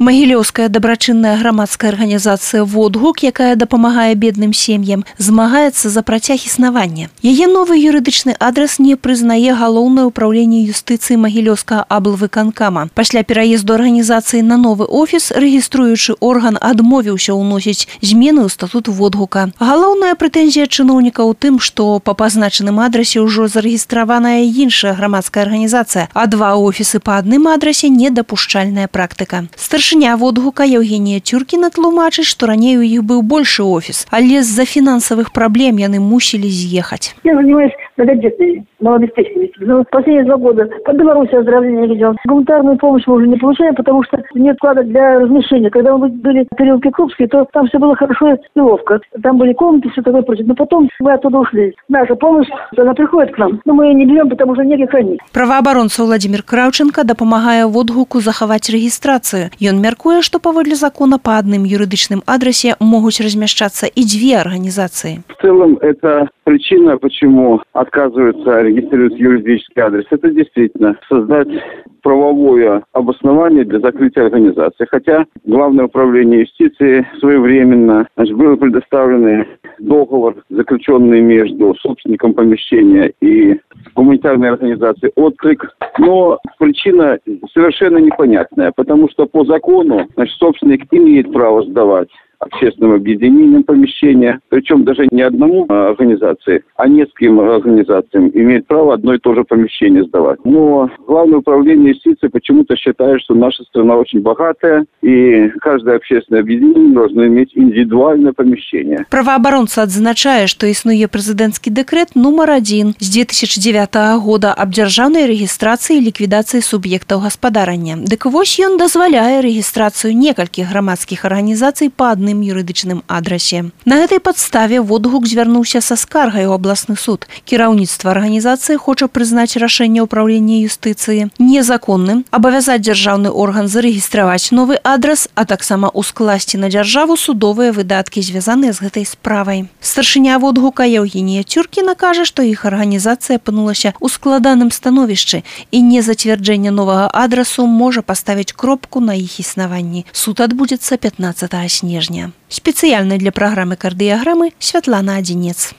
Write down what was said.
Магілёўская дабрачынная грамадская арганізацыя «Водгук», якая дапамагае бедным сем'ям, змагаецца за працяг існавання. Яе новы юрыдычны адрас не прызнае галоўнае ўпраўленне юстыцыі Магілёўскага аблвыканкама. Пасля пераезду арганізацыі на новы офіс рэгіструючы орган адмовіўся ўносіць змены ў статут «Водгука». Галоўная прэтэнзія чыноўніка ў тым, што па пазначаным адрасе ўжо зарэгістраваная іншая грамадская арганізацыя, а два офісы па адным адрасе недапушчальная практыка. Старшыня «Водгука» Евгения Тюркіна тлумачыць, што раней у іх быў большы офіс, але з-за фінансавых праблем яны мусілі з'ехаць. Я занимаюсь многодетной, малообеспеченной. За последние 2 года по Беларуси оздоровление ведем. Гуманитарную помощь мы уже не получаем, потому что нет вклада для размещения. Когда мы были в переулке Крупский, то там все было хорошо и ловко. Там были комнаты, все такое прочее. Но потом мы оттуда ушли. Наша помощь, она приходит к нам, но мы ее не берем, потому что негде хранить. Праваабаронца Владимир Краўченко дапамагае «Водгуку» захаваць рэгістрацыю. Ён мяркуе, што паводле закона па адным юрыдычным адрасе могуць размяшчацца і 2 арганізацыі. В целом, это причина, почему отказываются регистрировать юридический адрес. Это действительно создать правовое обоснование для закрытия организации. Хотя Главное управление юстиции своевременно было предоставлен договор, заключенный между собственником помещения и гуманитарной организацией «Отклик». Но причина совершенно непонятная, потому что по закону собственник имеет право сдавать общественным объединением помещения, причем даже не одному организации, а нескольким организациям имеет право одно и то же помещение сдавать. Но Главное управление юстиции почему-то считает, что наша страна очень богатая, и каждое общественное объединение должно иметь индивидуальное помещение. Праваабаронца адзначае, што існуе прэзідэнцкі дэкрэт нумар 1 з 2009 года аб дзяржаўнай рэгістрацыі і ліквідацыі суб'ектаў гаспадарання. Дык вось ён дазваляе рэгістрацыю некалькіх грамадскіх арганізацый па адным юрыдычным адрасе. На гэтай падставе «Водгук» звярнуўся са скаргай у абласны суд. Кіраўніцтва арганізацыі хоча прызнаць рашэнне ўпраўлення юстыцыі незаконным, абавязаць дзяржаўны орган зарэгістраваць новы адрас, а таксама ускласці на дзяржаву судовыя выдаткі, звязаныя з гэтай справай. Старшыня «Водгука» Евгения Тюркіна кажа, што іх арганізацыя апынулася ў складаным становішчы і незацвярджэнне новага адрасу можа паставіць кропку на іх існаванні. Суд адбудзецца 15 снежня. Спецыяльна для праграмы «Кардыяграмы» Святлана Адзінец.